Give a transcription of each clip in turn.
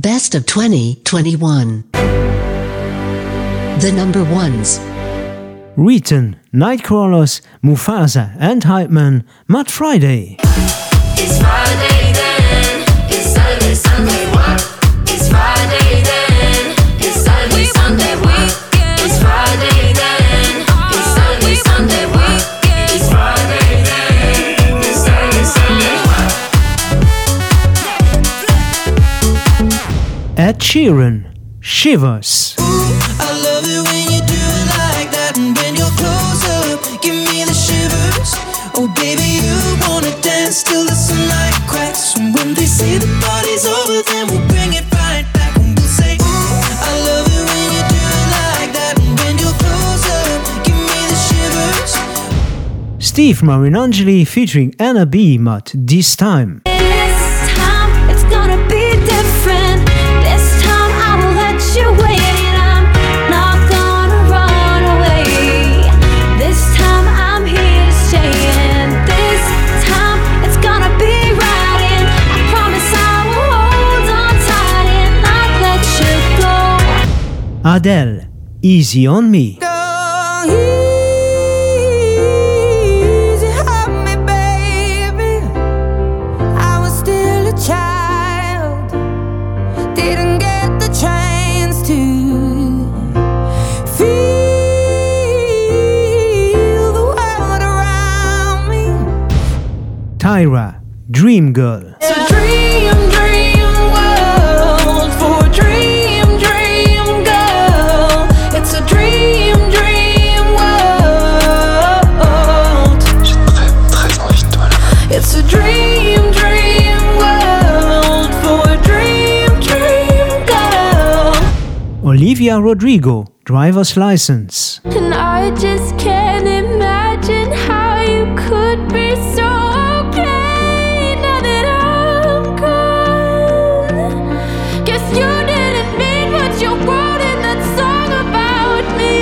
Best of 2021. The number ones. Riton, Nightcrawlers, Mufasa and Hypeman, Mad Friday. It's Friday then, it's Saturday, Sunday, what? It's Friday then, it's Saturday, Sunday, what? It's Friday then, it's Saturday, Sunday, what? It's Friday then, it's Saturday, Sunday, what? Ed Sheeran, Shivers. I love it when you do it like that, and when you're close up, give me the shivers. Oh baby, you wanna dance till the sunlight cracks, and when they say the party's over, then we'll bring it right back, and we'll say, I love it when you do it like that, and when you're close up, give me the shivers. Steve Marinangeli featuring Anna B. Mutt, This Time. This time it's gonna be different. This time I will let you wait. I'm not gonna run away. This time I'm here to stay, and this time it's gonna be right. And I promise I will hold on tight and not let you go. Adele, Easy on Me. Go easy on me, baby. I was still a child, didn't get the chance to feel the world around me. Tyra, Dream Girl. It's a dream, dream world for a dream, dream girl. It's a dream, dream world. J'ai très envie de toi là. It's a dream, dream world for a dream, dream girl. Olivia Rodrigo, Driver's License. And I just can't imagine how you could be so okay now that I'm gone. Guess you didn't mean what you wrote in that song about me.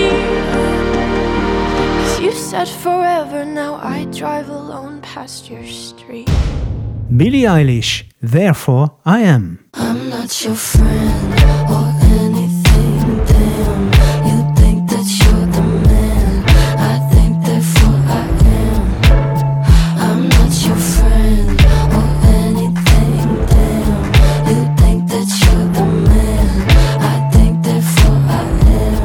'Cause you said forever, now I drive alone past your street. Billie Eilish, Therefore I Am. I'm not your friend or anything, damn. You think that you're the man, I think therefore I am. I'm not your friend or anything, damn. You think that you're the man, I think therefore I am.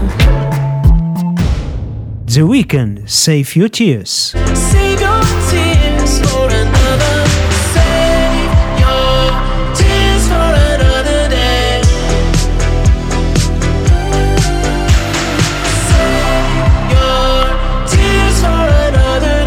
The Weeknd, Save Your Tears. Save your tears for another. Save your tears for another day. Save your tears for another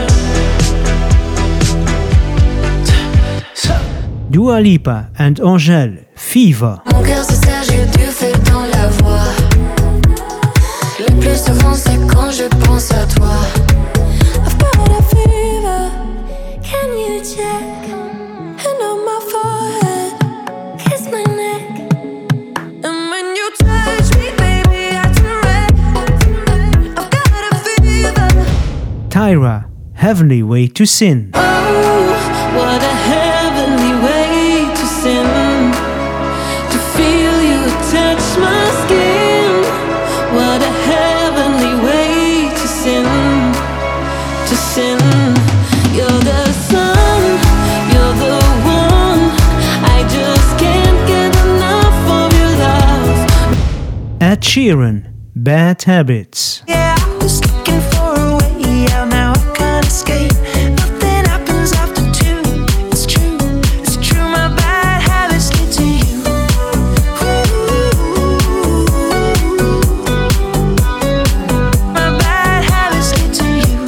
day. Dua Lipa and Angèle, Fever. Mon cœur se serre, j'ai du feu dans la voix. Le plus souvent c'est quand je pense à toi. I've got a fever, can you check? Hand on my forehead, kiss my neck. And when you touch me, baby, I turn red. I've got a fever. Tyra, Heavenly Way to Sin. Oh, what a heavenly way to sin. To feel you touch my skin. What a heavenly way to sin. To sin. You're the sun, you're the one. I just can't get enough of your love. Ed Sheeran, Bad Habits. Yeah, I was looking for a way out, now I can't escape. Nothing happens after two. It's true, my bad habits get to you. My bad habits get to you.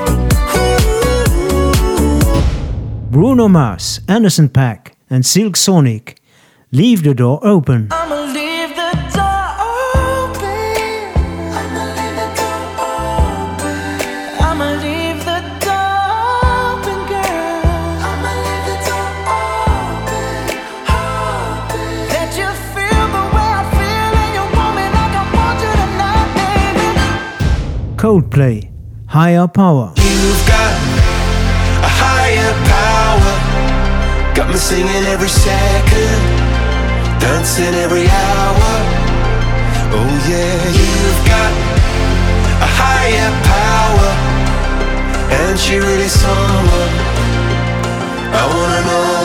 Bruno Mars, Anderson .Paak and Silk Sonic, Leave the Door Open. I'ma leave the door open. I'ma leave the door open. I'ma leave the door open, girl. I'ma leave the door open. Let you feel the way I feel, and you want me like I want you tonight, baby. Coldplay, Higher Power. You've got a higher power, got me singing every second. moments in every hour. Oh yeah, you've got a higher power, and she really someone I wanna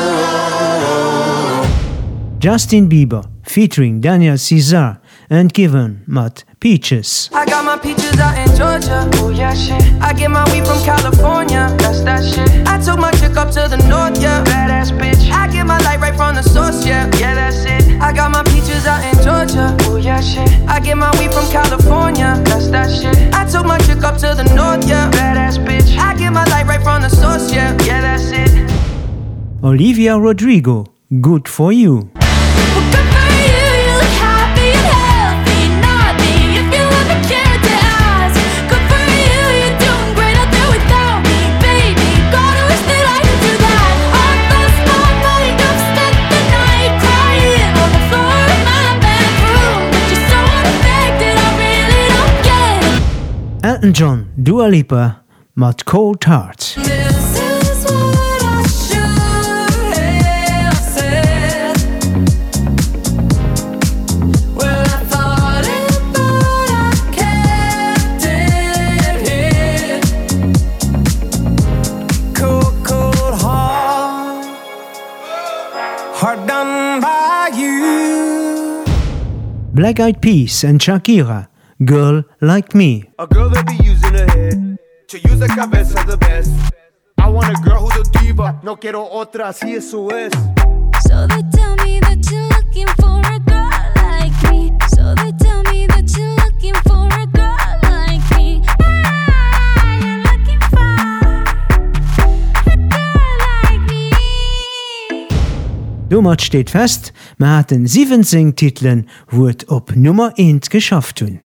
know. Justin Bieber featuring Daniel Caesar and Kevin mat Peaches. I got my peaches out in Georgia. Oh yeah, shit. I get my weed from California. That's that shit. I took my chick up to the north, yeah. Badass bitch. I get my light right from the source, yeah. Yeah, that's it. I got my peaches out in Georgia. Oh yeah, shit. I get my weed from California. That's that shit. I took my chick up to the north, yeah. Badass bitch. I get my light right from the source, yeah. Yeah, that's it. Olivia Rodrigo, Good For You. Elton John, Dua Lipa, mat Cold Heart. Black Eyed Peas and Shakira, Girl Like Me. A girl that be using her head to use the cabeza the best. I want a girl who's a diva, no quiero otra, así eso es. So they tell me that you're looking for a girl like me. So they tell me that you're looking for a girl like me. Ah, you're looking for a girl like me. Damit steht fest, man hat den 17 Titeln, wo es op Nummer 1 geschafft hun.